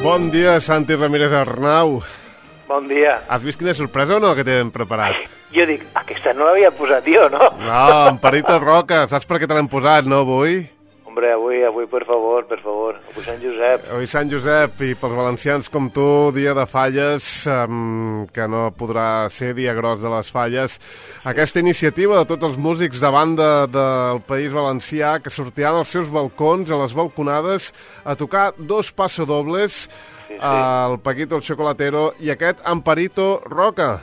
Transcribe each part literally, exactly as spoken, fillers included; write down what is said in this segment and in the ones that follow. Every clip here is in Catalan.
Bon dia, Santi Ramírez Arnau. Bon dia. Has vist quina sorpresa o no que t'hem preparat? Jo dic, aquesta no l'havia posat jo, no? No, Amparito Roca, saps per què te l'hem posat, no, avui? Hombre, avui, avui, per favor, per favor, avui Sant Josep. Avui Sant Josep, i pels valencians com tu, dia de falles, um, que no podrà ser dia gros de les falles. Aquesta iniciativa de tots els músics de banda del País Valencià que sortiran als seus balcons, a les balconades, a tocar dos passadobles, sí, sí. El Paquito el Chocolatero i aquest Amparito Roca.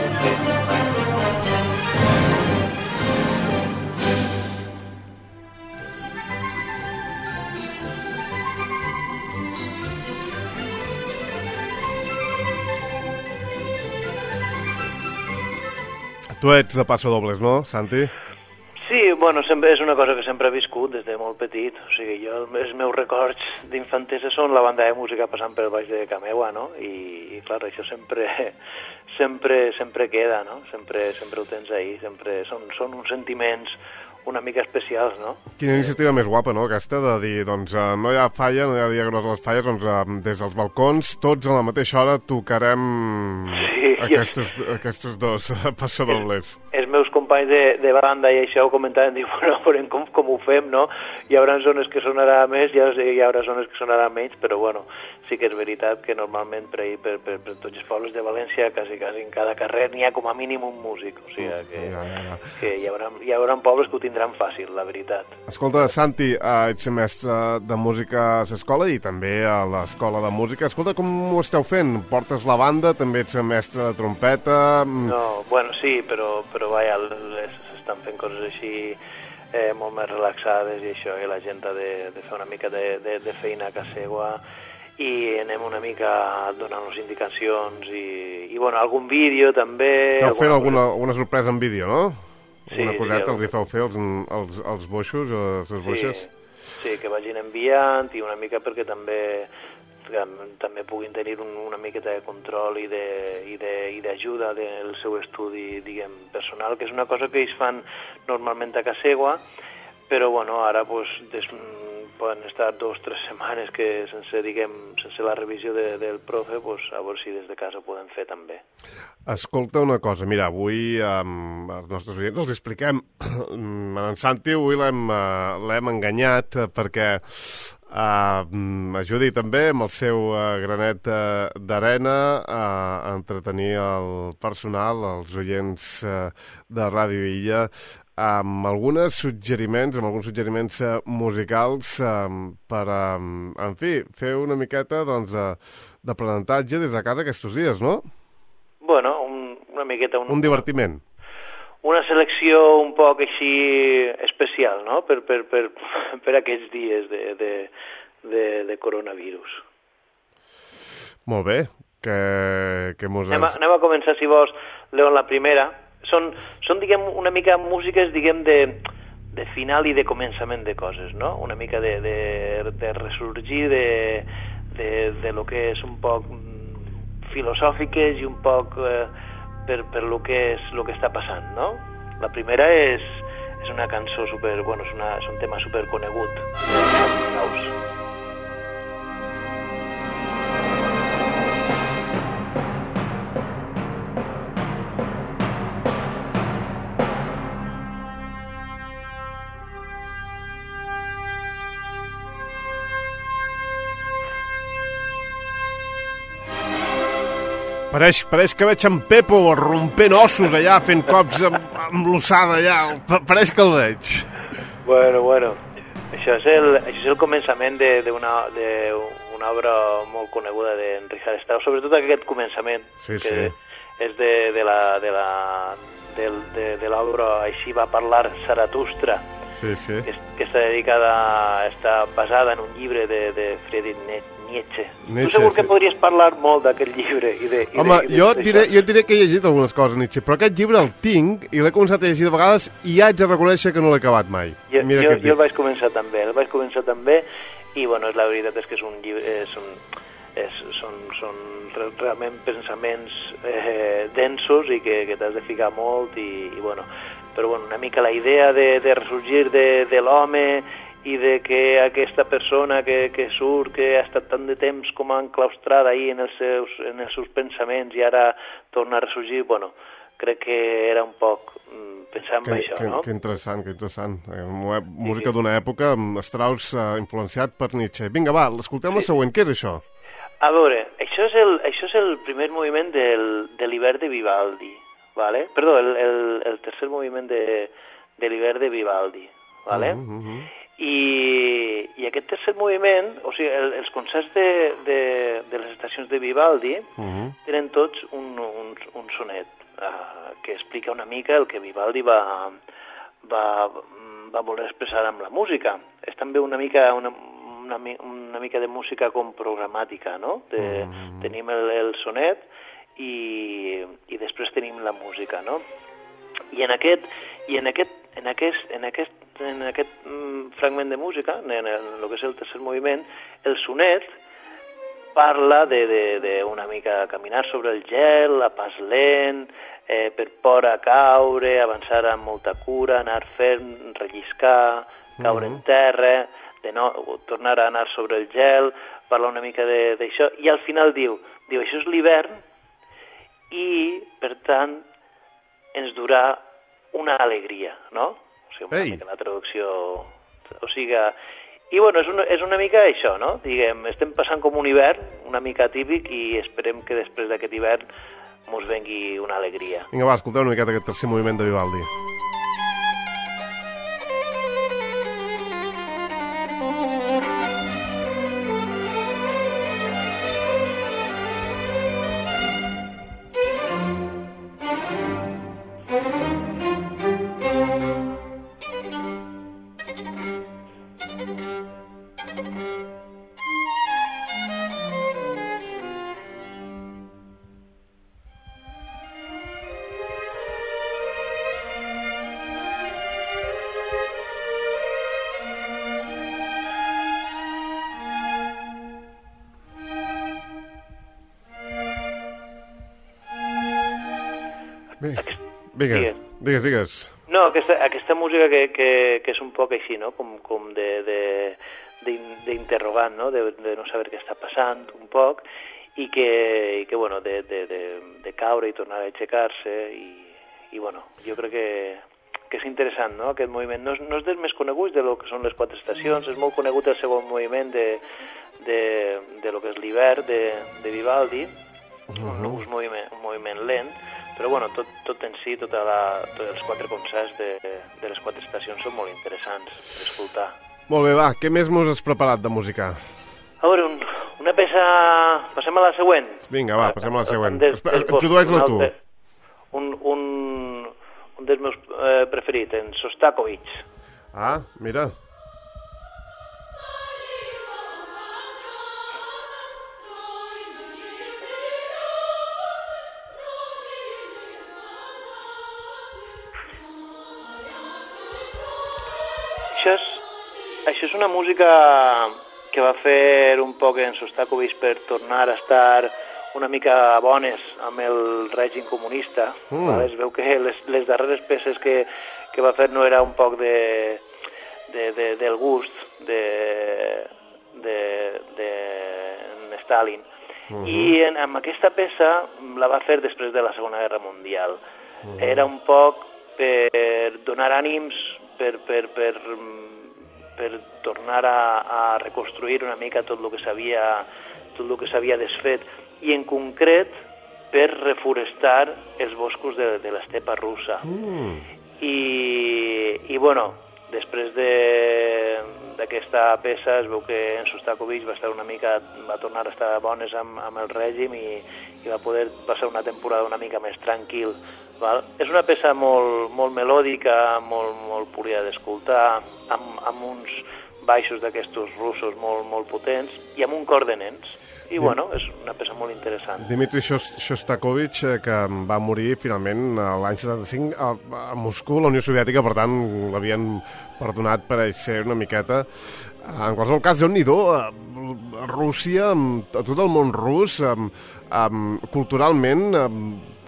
Tu ets de passadobles, no, Santi? Sí, bueno, sempre és una cosa que sempre he viscut des de molt petit. O sigui, jo, els meus records d'infantesa són la banda de música passant per baix de ca meua, no? I, i clar, això sempre, sempre, sempre queda, no? Sempre, sempre ho tens ahí, sempre són, són uns sentiments una mica especials, no? Quina iniciativa més guapa, no?, aquesta, de dir, doncs, uh, no hi ha falla, no hi ha dia gros a les falles, doncs, uh, des dels balcons, tots a la mateixa hora tocarem sí, aquestes, jo... aquestes dos uh, passadobles. Els, els meus companys de, de banda i això ho comentaven, diuen, bueno, veurem com, com ho fem, no? Hi haurà zones que sonarà més, hi haurà zones que sonarà menys, però, bueno, sí que és veritat que normalment per ahir, per, per, per tots els pobles de València, quasi, quasi en cada carrer n'hi ha com a mínim un músic, o sigui que, ja, ja, ja. que hi, haurà, hi haurà pobles que ho tindran fàcil, la veritat. Escolta, Santi, uh, ets mestre de música a l'escola i també a l'escola de música. Escolta, com ho esteu fent? Portes la banda, també ets mestre de trompeta? No, bueno, sí, però, però vaja, s'estan fent coses així eh, molt més relaxades i això, i la gent ha de, de fer una mica de, de, de feina a casa seva i anem una mica donant-nos indicacions i, i bueno, algun vídeo també. Esteu fent alguna, alguna sorpresa en vídeo, no? Sí, una coseta sí, els hi feu fer els, els, els boixos, les sí, boixes? Sí, que vagin enviant i una mica perquè també que també puguin tenir un, una miqueta de control i d'ajuda de, del seu estudi, diguem, personal, que és una cosa que ells fan normalment a casa seva, però bueno, ara pues, des, poden estar dos o tres setmanes que sense, diguem, sense la revisió de, del profe, pues, a veure si des de casa ho poden fer també. Escolta una cosa, mira, avui um, als nostres oients els expliquem, en Santi avui l'hem uh, enganyat uh, perquè Uh, ajudi també amb el seu uh, granet uh, d'arena uh, a entretenir el personal, els oients uh, de Ràdio Illa, amb alguns suggeriments, amb alguns suggeriments uh, musicals um, per, um, en fi, fer una miqueta doncs, uh, d'aprenentatge des de casa aquests dies, no? Bueno, un, una miqueta... Un, un divertiment. Una selecció un poc així especial, no?, per, per, per, per aquests dies de, de, de, de coronavirus. Molt bé. Que, que mos... anem, a, anem a començar, si vols, Leon, la primera. Són, són diguem, una mica músiques, diguem, de, de final i de començament de coses, no? Una mica de, de, de ressorgir de, de, de lo que és un poc filosòfiques i un poc... Eh, per, per lo que és lo que està passant, no? La primera és, és una cançó super, bueno, és, una, és un tema super conegut. Pareix, pareix que veig en Pepo rompent ossos allà, fent cops amb, amb l'ossada allà. Pareix que el veig. Bueno, bueno. Això és el, això és el començament d'una una obra molt coneguda d'en Richard Strauss, sobretot aquest començament, sí, que sí. és de, de la de la de, de, de l'obra Així va parlar Zaratustra, sí, sí. que, que està dedicada, està basada en un llibre de, de Friedrich Nietzsche. Nietzsche. Nietzsche, tu segur sí. que podries parlar molt d'aquest llibre. I de, i Home, de, i de, jo, et diré, jo et diré que he llegit algunes coses, Nietzsche, però aquest llibre el tinc i l'he començat a llegir de vegades i haig de reconèixer que no l'he acabat mai. Jo, Mira jo, jo jo el vaig començar també, el vaig començar també i, bueno, la veritat és que és un llibre, és un, és, són, són realment pensaments eh, densos i que, que t'has de ficar molt i, i bueno, però bueno, una mica la idea de, de ressorgir de, de l'home i de que aquesta persona que, que surt, que ha estat tant de temps com enclaustrada ahí en els seus, en els seus pensaments i ara torna a ressorgir, bueno, crec que era un poc pensar en que, això, que, no? Que interessant, que interessant. Eh, música sí, sí. d'una època, Strauss uh, influenciat per Nietzsche. Vinga, va, escoltem sí. la següent. Què és això? A veure, això és el, això és el primer moviment del, de l'hivern de Vivaldi, ¿vale? Perdó, el, el, el tercer moviment de, de l'hivern de Vivaldi, ¿vale? Mm -hmm. I, i aquest tercer moviment, o sigui, el, els concerts de, de, de les estacions de Vivaldi uh -huh. tenen tots un, un, un sonet uh, que explica una mica el que Vivaldi va, va, va voler expressar amb la música. És també una mica una, una, una mica de música com programàtica, no? De, uh -huh. Tenim el, el sonet i, i després tenim la música, no? I en aquest, i en aquest, en aquest, en aquest, en aquest mm, fragment de música, en, en el que és el tercer moviment, el sonet parla de, de, de una mica caminar sobre el gel, a pas lent, eh, per por a caure, avançar amb molta cura, anar ferm, relliscar, caure mm-hmm. en terra, de no, tornar a anar sobre el gel, parla una mica d'això, i al final diu, diu, això és l'hivern, i, per tant, ens durà una alegria, no? O sigui, una Ei. mica la traducció... O sigui, i bueno, és una, és una mica això, no? Diguem, estem passant com un hivern una mica típic i esperem que després d'aquest hivern mos vengui una alegria. Vinga, va, escolteu una miqueta aquest tercer moviment de Vivaldi. Bé, digues, digues, digues. No, aquesta, aquesta música que, que, que és un poc així, no? Com, com d'interrogant, no? De, de no saber què està passant, un poc, i que, i que bueno, de, de, de, de caure i tornar a aixecar-se, i, i bueno, jo crec que, que és interessant, no? Aquest moviment no és, no és dels més coneguts de lo que són les quatre estacions, és molt conegut el segon moviment de, de, de lo que és l'hivern de, de Vivaldi, uh-huh. un, un, moviment, un moviment lent, però bueno, tot, tot en si, tota la, tots els quatre concerts de, de les quatre estacions són molt interessants d'escoltar. Molt bé, va, què més mos has preparat de música? A veure, un, una peça... Passem a la següent. Vinga, va, passem a la següent. Introdueix-la tu. Un, un, un dels meus eh, preferits, en Sostakovich. Ah, mira. Això és, això és una música que va fer un poc en Sostakovich per tornar a estar una mica bones amb el règim comunista. Mm. Vale? Es veu que les, les darreres peces que, que va fer no era un poc de, de, de, del gust de, de, de Stalin. Mm-hmm. I en, amb aquesta peça la va fer després de la Segona Guerra Mundial. Mm-hmm. Era un poc per donar ànims, per, per, per, per tornar a, a reconstruir una mica tot el que s'havia tot el que s'havia desfet, i en concret per reforestar els boscos de, de l'estepa russa. Mm. I, i bueno, després d'aquesta de, peça es veu que en Sostakovich va estar una mica, va tornar a estar bones amb, amb el règim i, i va poder passar una temporada una mica més tranquil. Val? És una peça molt, molt melòdica, molt, molt polida d'escoltar, amb, amb uns baixos d'aquestos russos molt, molt potents i amb un cor de nens. I bueno, és una peça molt interessant. Dmitri Shostakovich, que va morir finalment l'any setanta-cinc a, a Moscou, la Unió Soviètica, per tant l'havien perdonat per ser una miqueta. En qualsevol cas, Déu-n'hi-do, a Rússia, a tot el món rus, culturalment,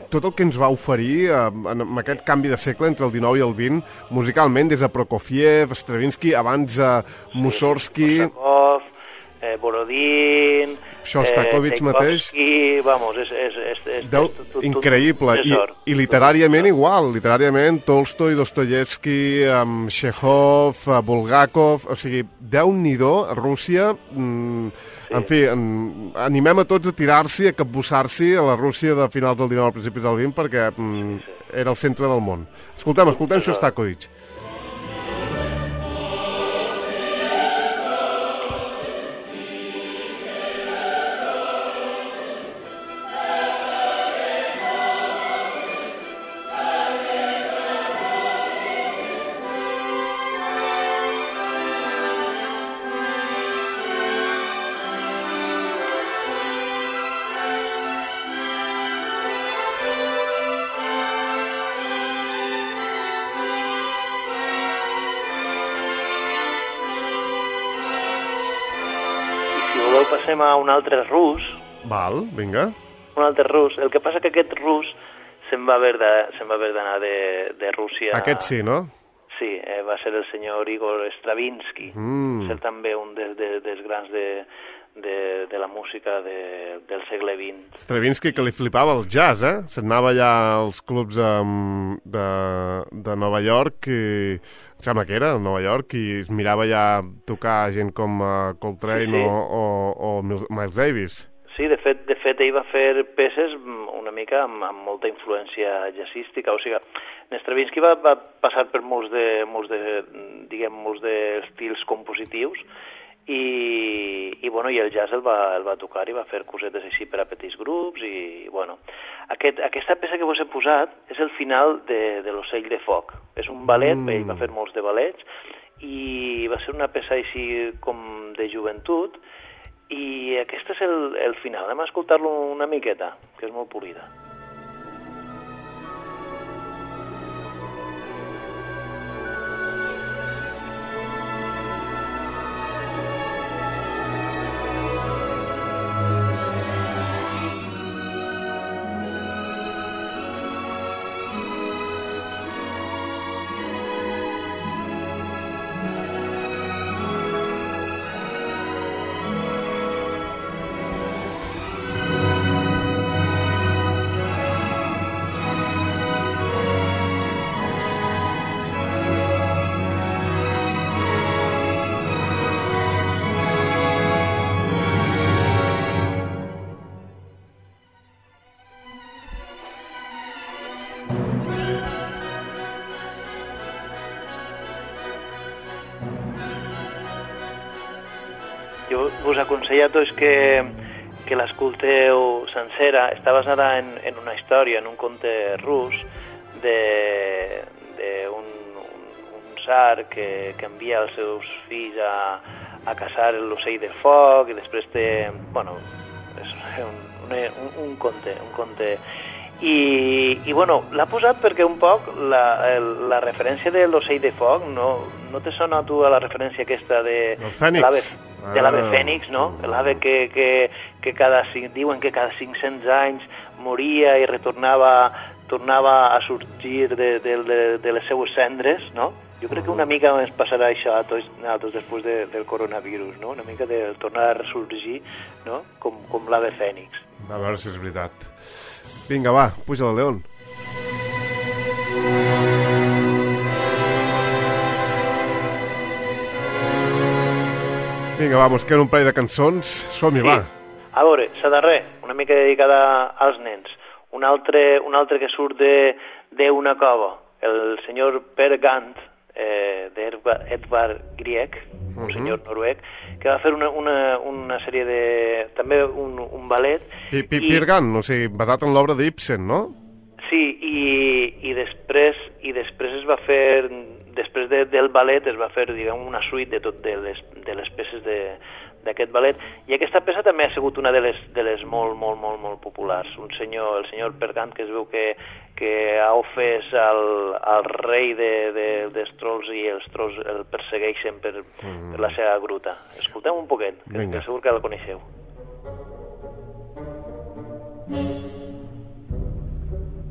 tot el que ens va oferir eh, en, en aquest canvi de segle entre el dinou i el vint, musicalment, des de Prokofiev, Stravinsky, abans eh, Mussorgsky... Korsakov, eh, Borodin... Shostakovich eh, mateix... Vamos, és... és, és, és Deu, tot, tot, increïble. I, I literàriament igual. Literàriament, Tolstoi, Dostoyevsky, um, Chekhov, uh, Bulgakov... O sigui, Déu-n'hi-do, Rússia... Mm, sí. En fi, en, animem a tots a tirar-s'hi, a capbussar-s'hi a la Rússia de finals del dinou, principis del vint, perquè mm, sí, sí. era el centre del món. Escoltem, escoltem Shostakovich. Passem a un altre rus. Val, vinga. Un altre rus. El que passa que aquest rus se'n va haver d'anar de, de Rússia. Aquest sí, no? Sí, eh, va ser el senyor Igor Stravinsky. Mm. Ser també un de, de, dels grans de, de, de la música de, del segle vint. Stravinsky, que li flipava el jazz, eh? S'anava allà als clubs um, de, de Nova York i... Em sembla que era, a Nova York, i es mirava ja tocar gent com uh, Coltrane sí, sí. O, o, o Miles Davis. Sí, de fet, de fet ell va fer peces una mica amb, amb molta influència jazzística, o sigui, Stravinsky va, va passar per molts de, molts de, diguem, molts d'estils compositius i, i, bueno, i el jazz el va, el va tocar i va fer cosetes així per a petits grups i, bueno, aquest, aquesta peça que vos he posat és el final de, de l'Ocell de Foc. És un ballet, mm. ell va fer molts de ballets i va ser una peça així com de joventut i aquest és el, el final. Anem a escoltar-lo una miqueta, que és molt polida. Jo vos aconsello a tots que, que l'escolteu sencera. Està basada en, en una història, en un conte rus d'un un, un tsar que, que envia els seus fills a, a caçar l'ocell de foc i després té... Bueno, és un, un, un conte, un conte... I, i bueno, l'ha posat perquè un poc la, el, la referència de l'ocell de foc, no, no te sona a tu a la referència aquesta de... El Fènix. De l'ave Fènix, no? L'ave que, que, que cada, diuen que cada cinc-cents anys moria i retornava tornava a sorgir de, de, de, de les seues cendres, no? Jo crec que una mica ens passarà això a tots, a tots després de, del coronavirus, no? Una mica de tornar a ressorgir, no? Com, com l'ave Fènix. A veure si és veritat. Vinga, va, puja la León. Vinga, va, mos queden un parell de cançons. Som-hi, sí. Va. A veure, la darrera, una mica dedicada als nens. Un altre, un altre que surt d'una cova, el senyor Per Gant, eh, d'Edvard Grieg, un uh-huh. senyor noruec, que va fer una, una, una sèrie de... també un, un ballet. I, i, Per Gant, o sigui, basat en l'obra d'Ibsen, no? Sí, i, i, després, i després es va fer... Després de, del ballet es va fer, diguem, una suite de tot de les, de les peces d'aquest ballet, i aquesta peça també ha sigut una de les, de les molt, molt, molt, molt populars. Un senyor, el senyor Per Gant, que es veu que, que ha ofès al, al rei de, de, dels trolls i els trolls el persegueixen per, mm. per la seva gruta. Escoltem un poquet, que, que segur que la coneixeu.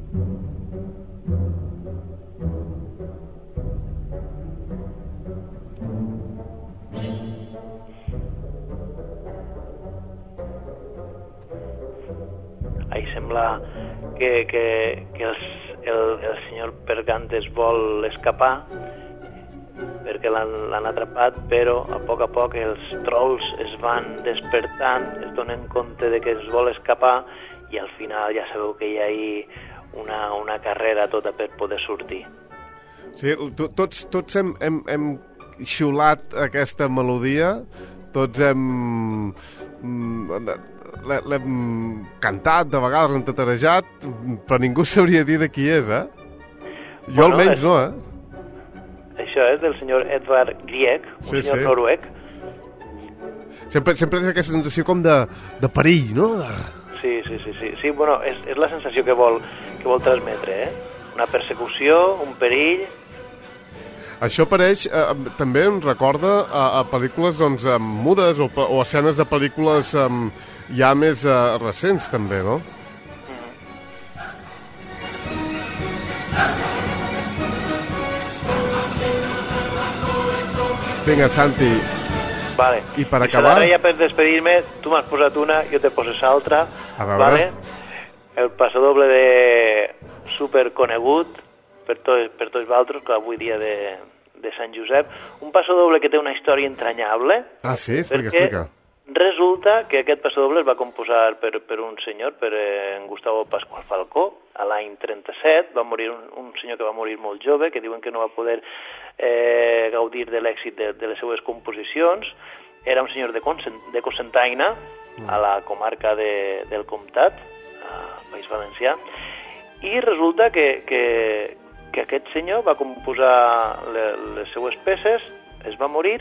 sembla que, que, que els, el, el senyor Pergantes vol escapar perquè l'han atrapat, però a poc a poc els trolls es van despertant, es donen compte de que es vol escapar i al final ja sabeu que hi ha una, una carrera tota per poder sortir. Sí, to, tots, tots hem, hem, hem xiulat aquesta melodia, tots hem... l'hem cantat, de vegades l'hem tatarejat, però ningú sabria dir de qui és, eh? Jo bueno, almenys és... no, eh? Això és del senyor Edvard Grieg, un sí, senyor sí. noruec. Sempre, sempre és aquesta sensació com de, de perill, no? De... Sí, sí, sí, sí. Sí, bueno, és, és la sensació que vol, que vol transmetre, eh? Una persecució, un perill... Això apareix, eh, també em recorda a, a pel·lícules doncs, mudes o, o escenes de pel·lícules eh, ja més eh, recents, també, no? Vinga, Santi. Vale. I per acabar... I ja per despedir-me, tu m'has posat una, jo t'he posat l'altra. A veure. Vale? El passadoble de superconegut per tots per tots vosaltres, que avui dia de, de Sant Josep. Un passadoble que té una història entranyable. Ah, sí? Explica, explica. Resulta que aquest passadoble es va composar per, per un senyor, per eh, en Gustavo Pascual Falcó, a l'any trenta-set. Va morir un, un senyor que va morir molt jove, que diuen que no va poder eh, gaudir de l'èxit de, de les seues composicions. Era un senyor de, Consent, de Cocentaina, mm. a la comarca de, del Comtat, al País Valencià, i resulta que, que, que aquest senyor va composar le, les seues peces, es va morir,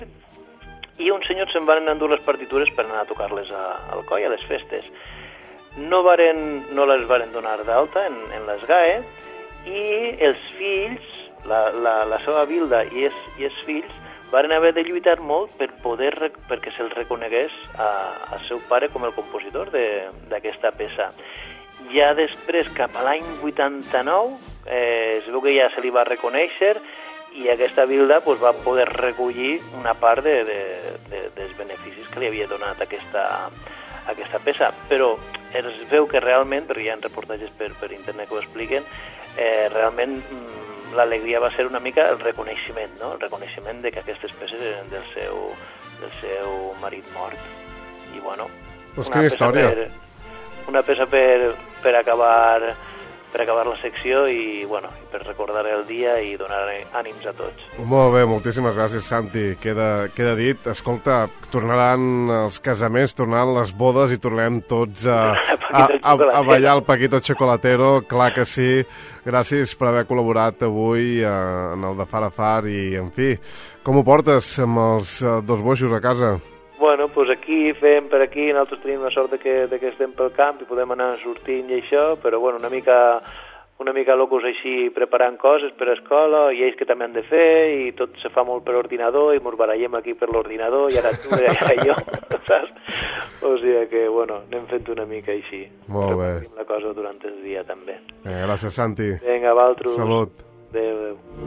i uns senyors se'n van endur les partitures per anar a tocar-les al coll, a les festes. No, varen, no les varen donar d'alta en, en les G A E, i els fills, la, la, la seva vilda i els, i els fills, varen haver de lluitar molt per poder, perquè se'ls reconegués a, a seu pare com el compositor d'aquesta peça. Ja després, cap a l'any vuitanta-nou, eh, es veu que ja se li va reconèixer i aquesta vilda pues, va poder recollir una part de, de, de, dels beneficis que li havia donat aquesta, aquesta peça. Però es veu que realment, perquè hi ha reportatges per, per internet que ho expliquen, eh, realment mm, l'alegria va ser una mica el reconeixement, no? El reconeixement de que aquestes peces eren del seu, del seu marit mort. I bueno, pues una, peça per, una peça per, per acabar... per acabar la secció i, bueno, per recordar el dia i donar ànims a tots. Molt bé, moltíssimes gràcies, Santi. Queda, queda dit. Escolta, tornaran els casaments, tornaran les bodes i tornem tots a, a, a, a ballar el Paquito Chocolatero. Clar que sí. Gràcies per haver col·laborat avui en el de Far a Far i, en fi, com ho portes amb els dos boixos a casa? Bueno, doncs aquí fem per aquí, nosaltres tenim la sort de que, de que estem pel camp i podem anar sortint i això, però bueno, una mica, una mica locos així preparant coses per escola i ells que també han de fer i tot se fa molt per ordinador i ens barallem aquí per l'ordinador i ara tu i ara jo, saps? O sigui que, bueno, anem fent una mica així. Molt bé. Repartim la cosa durant el dia també. Eh, gràcies, Santi. Vinga, valtros. Salut. Adéu, adéu.